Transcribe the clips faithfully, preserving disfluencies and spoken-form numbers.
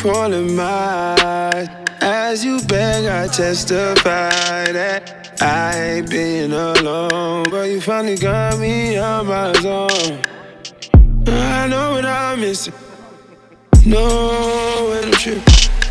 pulling my eyes. As you beg, I testify that I ain't been alone, but you finally got me on my zone. I know what I'm missing. No, when I'm tripping.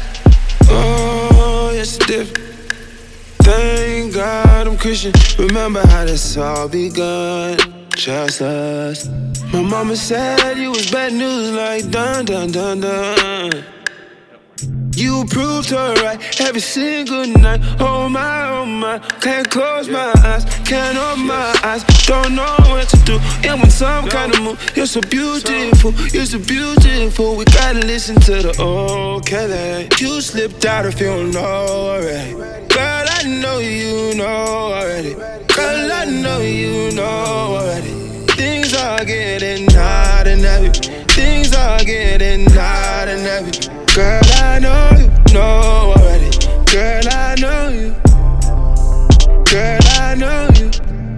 Oh, yes, it's different. Thank God I'm Christian. Remember how this all begun. Just us. My mama said you was bad news, like dun dun dun dun. You proved her right every single night. Oh my, oh my. Can't close my eyes, can't open my eyes. Don't know what to do. I'm in some kind of mood. You're so beautiful, you're so beautiful. We gotta listen to the old Kelly. You slipped out if you don't know already. Girl, I know you know already. Girl, I know you know already. Things are getting hot and heavy. Things are getting hot and heavy. Girl, I know you know already. Girl, I know you. Girl, I know you.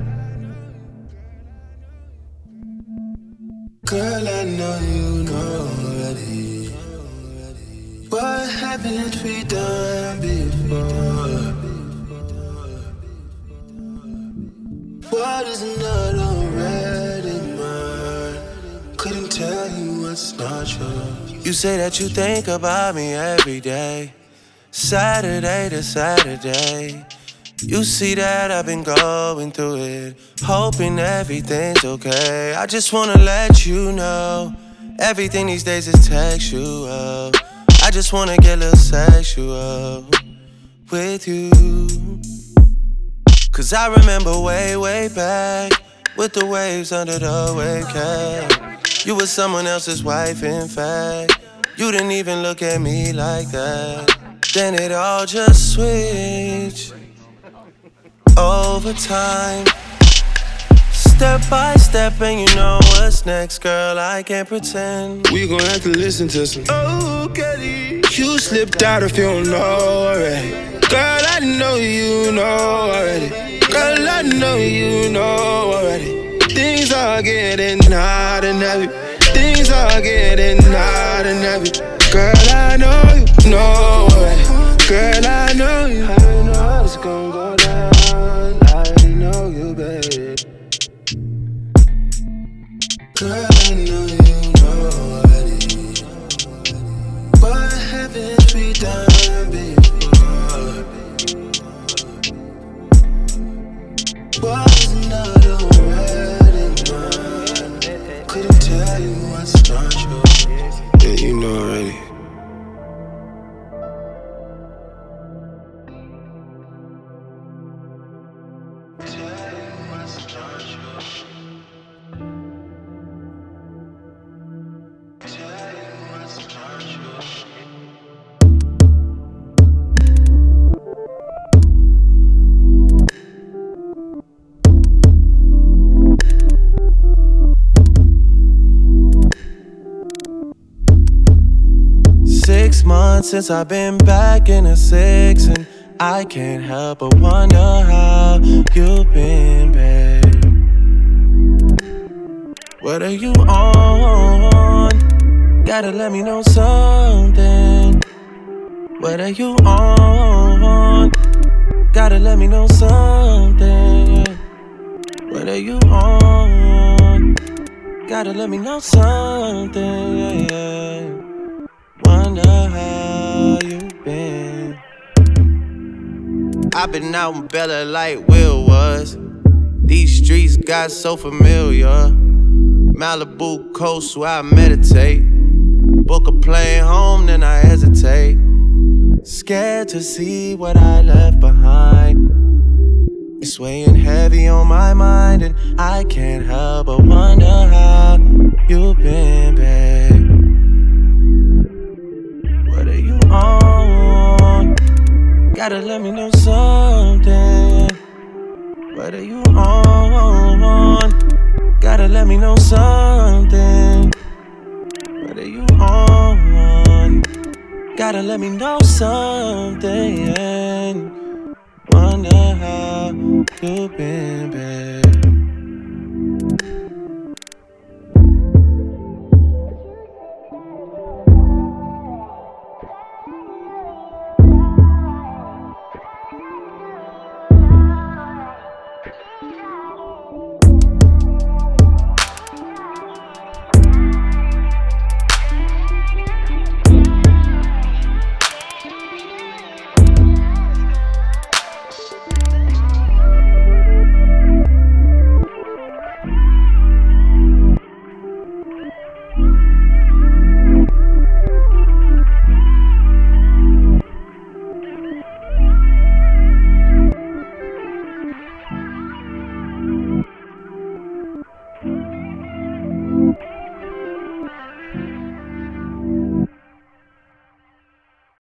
Girl, I know you know already. What haven't we done before? What is not already mine? Couldn't tell you what's not yours. You say that you think about me every day, Saturday to Saturday. You see that I've been going through it, hoping everything's okay. I just wanna let you know, everything these days is textual. I just wanna get a little sexual with you. Cause I remember way, way back, with the waves under the wave cap. You were someone else's wife, in fact. You didn't even look at me like that. Then it all just switched over time, step by step, and you know what's next, girl, I can't pretend. We gon' have to listen to some oh, Kelly. You slipped out if you don't know already. Girl, I know you know already. Girl, I know you know already. Things are getting hot and heavy. Things are getting hot and heavy. Girl, I know you know already. Girl, I know you. I know how it's gon' go down. I know you, baby. Girl, I know you know already. What haven't we done before? Was not already mine. Couldn't tell you what's not yours. Yeah, you know already. Six months since I've been back in the six, and I can't help but wonder how you've been, babe. What are you on? Gotta let me know something. What are you on? Gotta let me know something. What are you on? Gotta let me know something, yeah, yeah. Wonder how you've been. I've been out in Bella like Will was. These streets got so familiar. Malibu coast where I meditate. Book a plane home, then I hesitate. Scared to see what I left behind. It's weighing heavy on my mind, and I can't help but wonder how you've been, babe. What are you on? Gotta let me know something. What are you on? Gotta let me know something. What are you on? Gotta let me know something. Wonder how you've been, babe.